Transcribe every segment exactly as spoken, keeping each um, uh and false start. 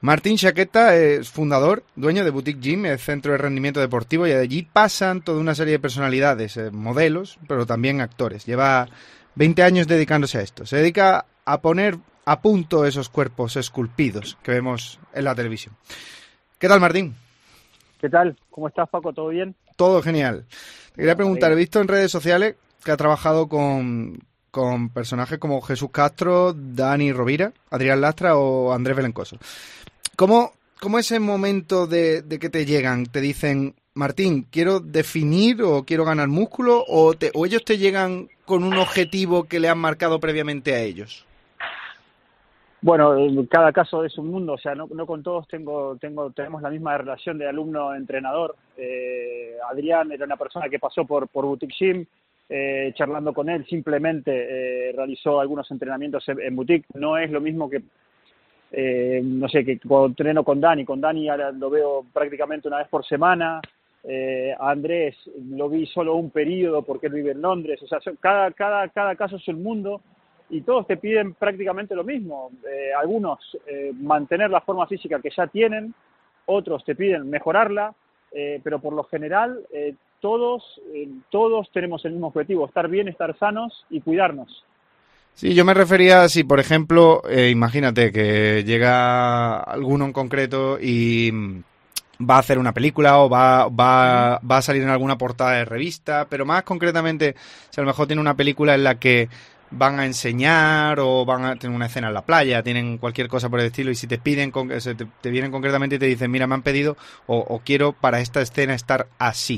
Martín Chaqueta es fundador, dueño de Boutique Gym, el centro de rendimiento deportivo, y de allí pasan toda una serie de personalidades, eh, modelos, pero también actores. Lleva veinte años dedicándose a esto. Se dedica a poner a punto esos cuerpos esculpidos que vemos en la televisión. ¿Qué tal, Martín? ¿Qué tal? ¿Cómo estás, Paco? ¿Todo bien? Todo genial. Te quería preguntar, he visto en redes sociales que ha trabajado con, con personajes como Jesús Castro, Dani Rovira, Adrián Lastra o Andrés Belencoso. ¿Cómo, cómo ese momento de, de que te llegan, te dicen, Martín, quiero definir o quiero ganar músculo, o, te, o ellos te llegan con un objetivo que le han marcado previamente a ellos? Bueno, cada caso es un mundo, o sea, no, no con todos tengo, tengo, tenemos la misma relación de alumno-entrenador. Eh, Adrián era una persona que pasó por, por Boutique Gym, eh, charlando con él, simplemente eh, realizó algunos entrenamientos en, en Boutique. No es lo mismo que, eh, no sé, que cuando entreno con Dani. Con Dani ahora lo veo prácticamente una vez por semana. Eh, a Andrés lo vi solo un periodo porque él vive en Londres. O sea, cada, cada, cada caso es un mundo. Y todos te piden prácticamente lo mismo. Eh, algunos eh, mantener la forma física que ya tienen, otros te piden mejorarla, eh, pero por lo general eh, todos, eh, todos tenemos el mismo objetivo, estar bien, estar sanos y cuidarnos. Sí, yo me refería si, por ejemplo, eh, imagínate que llega alguno en concreto y va a hacer una película o va, va, va a salir en alguna portada de revista, pero más concretamente, si a lo mejor tiene una película en la que van a enseñar o van a tener una escena en la playa, tienen cualquier cosa por el estilo, y si te piden, te, te vienen concretamente y te dicen, mira, me han pedido o, o quiero para esta escena estar así.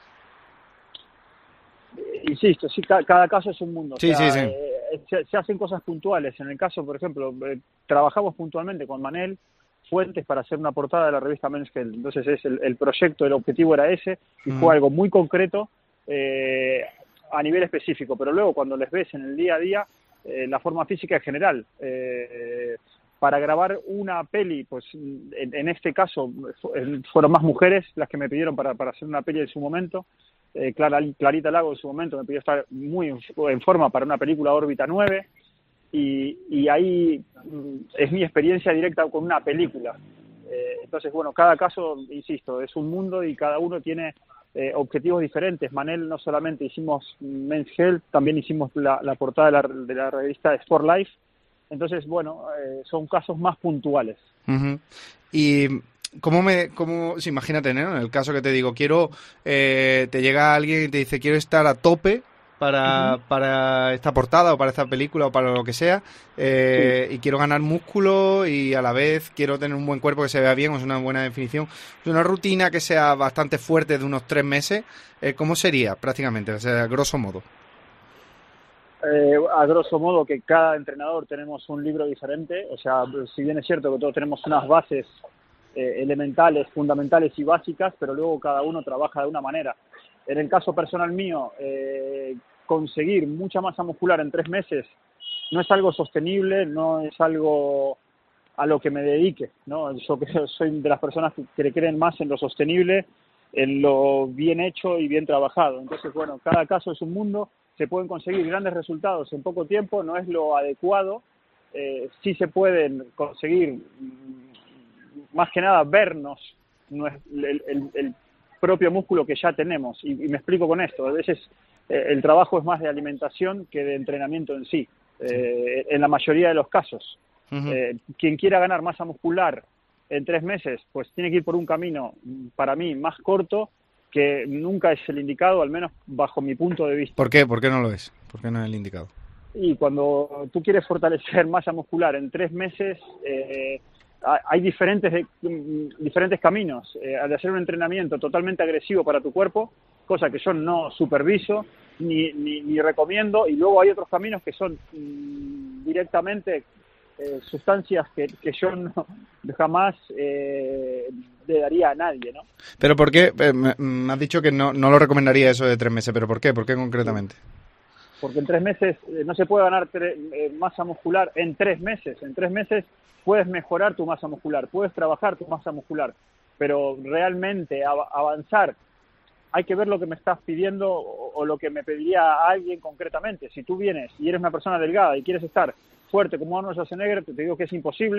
Insisto, sí, ca- cada caso es un mundo. Sí, o sea, sí, sí. eh, se, se hacen cosas puntuales. En el caso, por ejemplo, eh, trabajamos puntualmente con Manel Fuentes para hacer una portada de la revista Men's Health. Entonces es el, el proyecto, el objetivo era ese, y Mm. fue algo muy concreto, eh, a nivel específico, pero luego cuando les ves en el día a día, eh, la forma física en general, eh, para grabar una peli, pues en, en este caso fueron más mujeres las que me pidieron para, para hacer una peli en su momento. eh, Clara, Clarita Lago en su momento me pidió estar muy en, en forma para una película Órbita nueve, y, y ahí mm, es mi experiencia directa con una película. Eh, entonces, bueno, cada caso, insisto, es un mundo y cada uno tiene Eh, objetivos diferentes. Manel no solamente hicimos Men's Health, también hicimos la, la portada de la, de la revista Sport Life. Entonces, bueno, eh, son casos más puntuales. Uh-huh. Y cómo me, cómo, si imagínate, ¿no? En el caso que te digo, quiero, eh, te llega alguien y te dice, quiero estar a tope para, uh-huh. para esta portada o para esta película o para lo que sea, eh, sí. y quiero ganar músculo y a la vez quiero tener un buen cuerpo que se vea bien, o sea, una buena definición, una rutina que sea bastante fuerte de unos tres meses, eh, ¿cómo sería prácticamente? O sea, a grosso modo. Eh, a grosso modo que cada entrenador tenemos un libro diferente, o sea, si bien es cierto que todos tenemos unas bases eh, elementales, fundamentales y básicas, pero luego cada uno trabaja de una manera. En el caso personal mío, eh, conseguir mucha masa muscular en tres meses no es algo sostenible, no es algo a lo que me dedique, ¿no? Yo soy de las personas que creen más en lo sostenible, en lo bien hecho y bien trabajado. Entonces, bueno, cada caso es un mundo, se pueden conseguir grandes resultados en poco tiempo, no es lo adecuado, eh, sí se pueden conseguir, más que nada, vernos el, el, el propio músculo que ya tenemos, y, y me explico con esto. A veces eh, el trabajo es más de alimentación que de entrenamiento en sí, eh, en la mayoría de los casos. Uh-huh. Eh, quien quiera ganar masa muscular en tres meses, pues tiene que ir por un camino, para mí, más corto, que nunca es el indicado, al menos bajo mi punto de vista. ¿Por qué? ¿Por qué no lo es? ¿Por qué no es el indicado? Y cuando tú quieres fortalecer masa muscular en tres meses, eh, hay diferentes, diferentes caminos. Eh, al hacer un entrenamiento totalmente agresivo para tu cuerpo, cosa que yo no superviso ni, ni, ni recomiendo, y luego hay otros caminos que son mmm, directamente eh, sustancias que, que yo no, jamás eh, le daría a nadie, ¿no? Pero ¿por qué? Eh, me, me has dicho que no, no lo recomendaría eso de tres meses, pero ¿por qué? ¿Por qué concretamente? Porque en tres meses eh, no se puede ganar tre- eh, masa muscular en tres meses. En tres meses puedes mejorar tu masa muscular, puedes trabajar tu masa muscular, pero realmente av- avanzar, hay que ver lo que me estás pidiendo o, o lo que me pediría alguien concretamente. Si tú vienes y eres una persona delgada y quieres estar fuerte como Arnold Schwarzenegger, te digo que es imposible,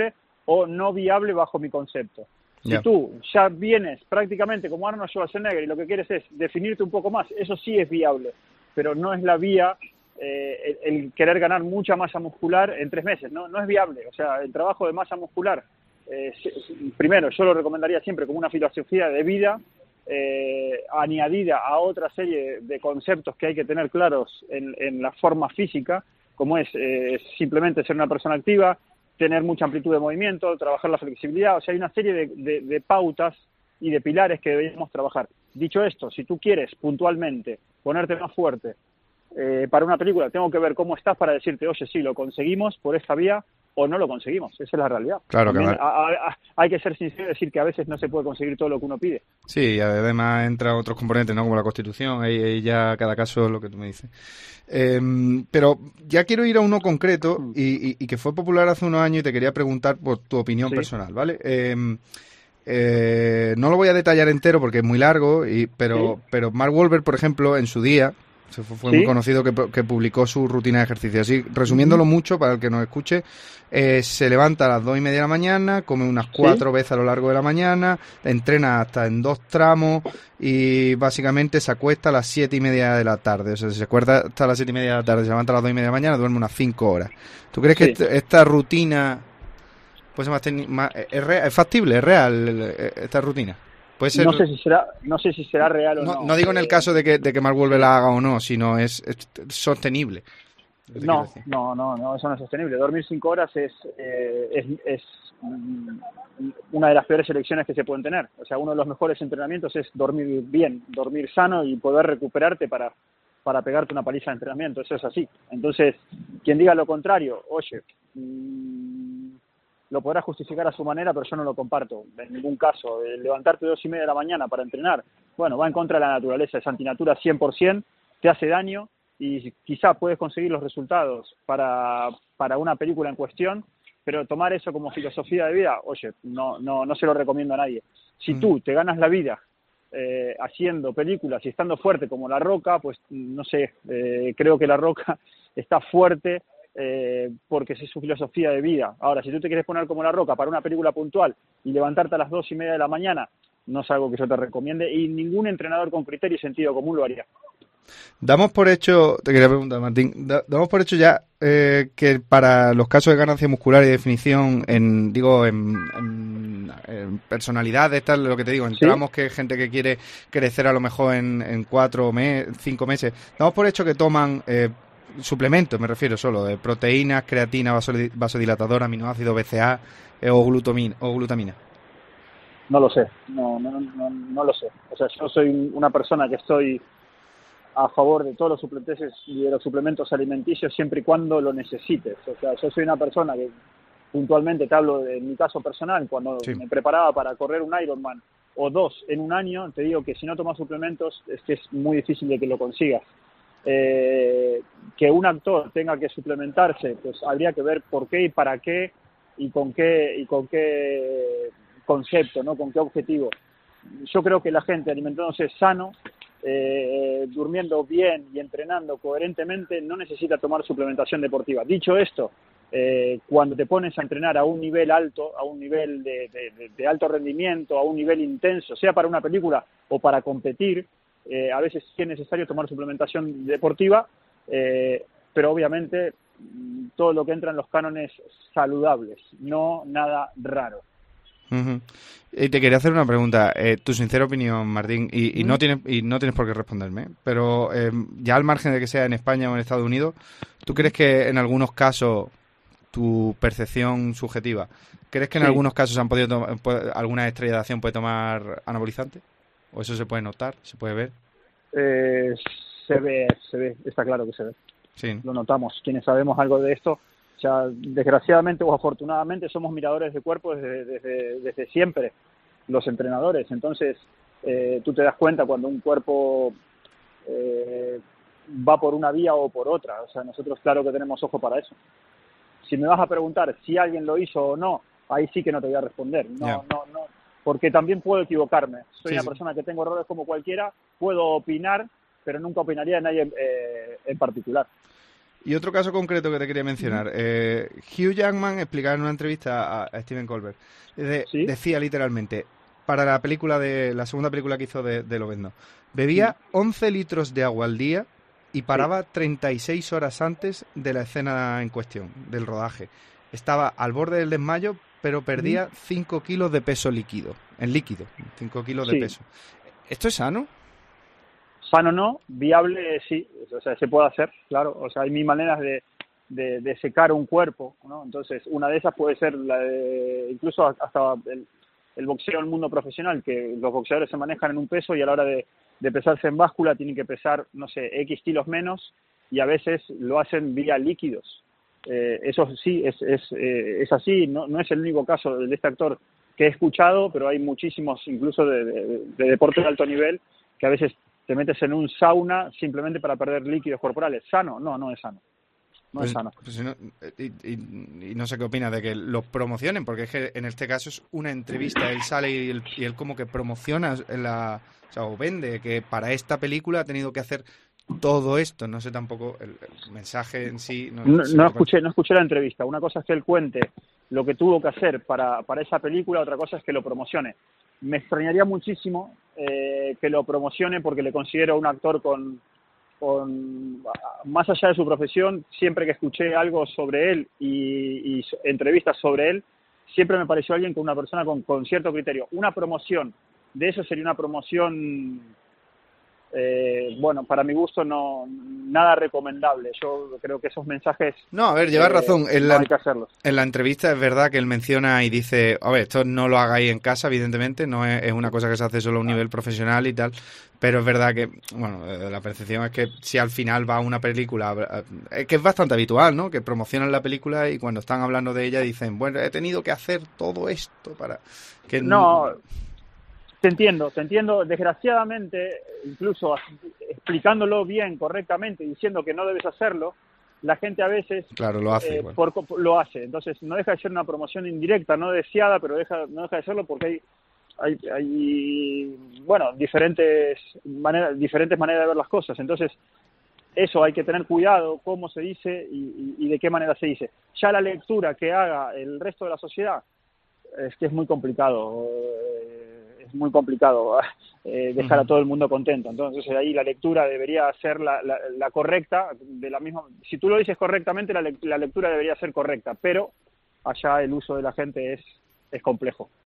o no viable bajo mi concepto. Si yeah. tú ya vienes prácticamente como Arnold Schwarzenegger y lo que quieres es definirte un poco más, eso sí es viable, pero no es la vía eh, el, el querer ganar mucha masa muscular en tres meses, no, no es viable. O sea, el trabajo de masa muscular, eh, primero, yo lo recomendaría siempre como una filosofía de vida, eh, añadida a otra serie de conceptos que hay que tener claros en, en la forma física, como es eh, simplemente ser una persona activa, tener mucha amplitud de movimiento, trabajar la flexibilidad. O sea, hay una serie de, de, de pautas y de pilares que deberíamos trabajar. Dicho esto, si tú quieres puntualmente ponerte más fuerte eh, para una película, tengo que ver cómo estás para decirte, oye, sí, lo conseguimos por esta vía o no lo conseguimos. Esa es la realidad. Claro, También que a, a, hay que ser sincero y decir que a veces no se puede conseguir todo lo que uno pide. Sí, y además entran otros componentes, ¿no? Como la Constitución, ahí, ahí ya cada caso es lo que tú me dices. Eh, pero ya quiero ir a uno concreto y, y, y que fue popular hace unos años y te quería preguntar por tu opinión Sí. personal, ¿vale? Eh, eh, no lo voy a detallar entero porque es muy largo, y, pero, Sí. pero Mark Wahlberg, por ejemplo, en su día, fue, fue Sí. muy conocido que, que publicó su rutina de ejercicio. Así, resumiéndolo Uh-huh. mucho, para el que nos escuche, eh, se levanta a las dos y media de la mañana, come unas cuatro Sí. veces a lo largo de la mañana, entrena hasta en dos tramos y básicamente se acuesta a las siete y media de la tarde. O sea, se acuesta hasta las siete y media de la tarde, se levanta a las dos y media de la mañana, duerme unas cinco horas. ¿Tú crees Sí. que este, esta rutina pues más, teni- más es, re- es factible, es real esta rutina? Puede ser. No sé si será, no sé si será real o No, no. no digo en el Eh, caso de que, de que Mark Wahlberg sí. la haga o no, sino es, es sostenible. Lo que te quiero No, decir. no, no, no, eso no es sostenible. Dormir cinco horas es, eh, es, es mm, una de las peores elecciones que se pueden tener. O sea, uno de los mejores entrenamientos es dormir bien, dormir sano y poder recuperarte para, para pegarte una paliza de entrenamiento. Eso es así. Entonces, quien diga lo contrario, oye, mmm, lo podrá justificar a su manera, pero yo no lo comparto en ningún caso. El levantarte dos y media de la mañana para entrenar, bueno, va en contra de la naturaleza, es antinatura cien por ciento, te hace daño y quizá puedes conseguir los resultados para, para una película en cuestión, pero tomar eso como filosofía de vida, oye, no, no, no se lo recomiendo a nadie. Si Mm. tú te ganas la vida eh, haciendo películas y estando fuerte como La Roca, pues no sé, eh, creo que La Roca está fuerte eh, porque es su filosofía de vida. Ahora, si tú te quieres poner como La Roca para una película puntual y levantarte a las dos y media de la mañana, no es algo que yo te recomiende y ningún entrenador con criterio y sentido común lo haría. Damos por hecho, te quería preguntar, Martín, da- damos por hecho ya eh, que para los casos de ganancia muscular y definición, en digo, en, en, en personalidades, tal, lo que te digo, en ¿Sí? tramos que hay gente que quiere crecer a lo mejor en, en cuatro, mes, cinco meses, damos por hecho que toman eh, suplementos, me refiero solo, de proteínas, creatina, vasodi- vasodilatador, aminoácidos, B C A eh, o, glutamina, o glutamina. No lo sé, no, no, no, no lo sé. O sea, yo soy una persona que estoy a favor de todos los suplementos y de los suplementos alimenticios siempre y cuando lo necesites. O sea, yo soy una persona que puntualmente te hablo de mi caso personal, cuando Sí. me preparaba para correr un Ironman o dos en un año, te digo que si no tomas suplementos es que es muy difícil de que lo consigas. Eh, que un actor tenga que suplementarse, pues habría que ver por qué y para qué y con qué y con qué concepto, ¿no? Con qué objetivo. Yo creo que la gente alimentándose sano, eh, durmiendo bien y entrenando coherentemente no necesita tomar suplementación deportiva. Dicho esto, eh, cuando te pones a entrenar a un nivel alto, a un nivel de, de, de alto rendimiento, a un nivel intenso, sea para una película o para competir, eh, a veces sí es necesario tomar suplementación deportiva, eh, pero obviamente todo lo que entra en los cánones saludables, no nada raro. Uh-huh. Y te quería hacer una pregunta, eh, tu sincera opinión, Martín, y, y ¿Mm? no tienes y no tienes por qué responderme, ¿eh? Pero eh, ya al margen de que sea en España o en Estados Unidos, ¿tú crees que en algunos casos tu percepción subjetiva, crees que en Sí. algunos casos se han podido tomar, alguna estrella de acción puede tomar anabolizante? ¿O eso se puede notar, se puede ver? Eh, se ve, se ve, está claro que se ve. Sí. Lo notamos. Quienes sabemos algo de esto, o sea, desgraciadamente o afortunadamente somos miradores de cuerpo desde, desde, desde siempre, los entrenadores. Entonces, eh, tú te das cuenta cuando un cuerpo eh, va por una vía o por otra. O sea, nosotros claro que tenemos ojo para eso. Si me vas a preguntar si alguien lo hizo o no, ahí sí que no te voy a responder. No, Yeah. no, no, porque también puedo equivocarme. Soy Sí, una sí. persona que tengo errores como cualquiera, puedo opinar, pero nunca opinaría de nadie eh, en particular. Y otro caso concreto que te quería mencionar. Eh, Hugh Jackman explicaba en una entrevista a, a Steven Colbert, de, ¿Sí? decía literalmente, para la película de la segunda película que hizo de, de Lobezno, bebía once litros de agua al día y paraba Sí. treinta y seis horas antes de la escena en cuestión, del rodaje. Estaba al borde del desmayo, pero perdía cinco kilos de peso líquido, en líquido, cinco kilos de Sí. peso. ¿Esto es sano? Sano no, viable sí, o sea, se puede hacer, claro, o sea, hay mil maneras de, de, de secar un cuerpo, ¿no? Entonces, una de esas puede ser la de, incluso hasta el, el boxeo en el mundo profesional, que los boxeadores se manejan en un peso y a la hora de, de pesarse en báscula tienen que pesar, no sé, X kilos menos y a veces lo hacen vía líquidos. Eh, eso sí, es, es, eh, es así, no, no es el único caso de este actor que he escuchado, pero hay muchísimos, incluso de, de, de deporte de alto nivel, que a veces te metes en un sauna simplemente para perder líquidos corporales. ¿Sano? No, no es sano. No Pues, es sano. pues no, y, y, y no sé qué opina de que lo promocionen, porque es que en este caso es una entrevista, él sale y él, y él como que promociona la, o sea, o vende que para esta película ha tenido que hacer todo esto. No sé tampoco el, el mensaje en sí. No, No, sé no qué pasa. escuché, no escuché la entrevista. Una cosa es que él cuente lo que tuvo que hacer para, para esa película, otra cosa es que lo promocione. Me extrañaría muchísimo eh, que lo promocione porque le considero un actor con, con, más allá de su profesión, siempre que escuché algo sobre él y, y entrevistas sobre él, siempre me pareció alguien con una persona con, con cierto criterio. Una promoción de eso sería una promoción, eh, bueno, para mi gusto no nada recomendable. Yo creo que esos mensajes No, a ver, llevas eh, razón. En no la, hay que hacerlos. en la entrevista es verdad que él menciona y dice, a ver, esto no lo hagáis en casa, evidentemente, no es, es una cosa que se hace solo a un nivel profesional y tal, pero es verdad que, bueno, eh, la percepción es que si al final va a una película, eh, que es bastante habitual, ¿no? Que promocionan la película y cuando están hablando de ella dicen, bueno, he tenido que hacer todo esto para que... No, te entiendo, te entiendo. Desgraciadamente, incluso explicándolo bien, correctamente, diciendo que no debes hacerlo, la gente a veces Claro, lo hace eh, igual. por, lo hace. Entonces, no deja de ser una promoción indirecta, no deseada, pero deja, no deja de serlo porque hay, hay, hay bueno, diferentes maneras, diferentes maneras de ver las cosas. Entonces, eso hay que tener cuidado, cómo se dice y, y, y de qué manera se dice. Ya la lectura que haga el resto de la sociedad, es que es muy complicado, eh, es muy complicado eh, dejar a todo el mundo contento. Entonces ahí la lectura debería ser la, la, la correcta, de la misma. Si tú lo dices correctamente, la, la lectura debería ser correcta, pero allá el uso de la gente es, es complejo.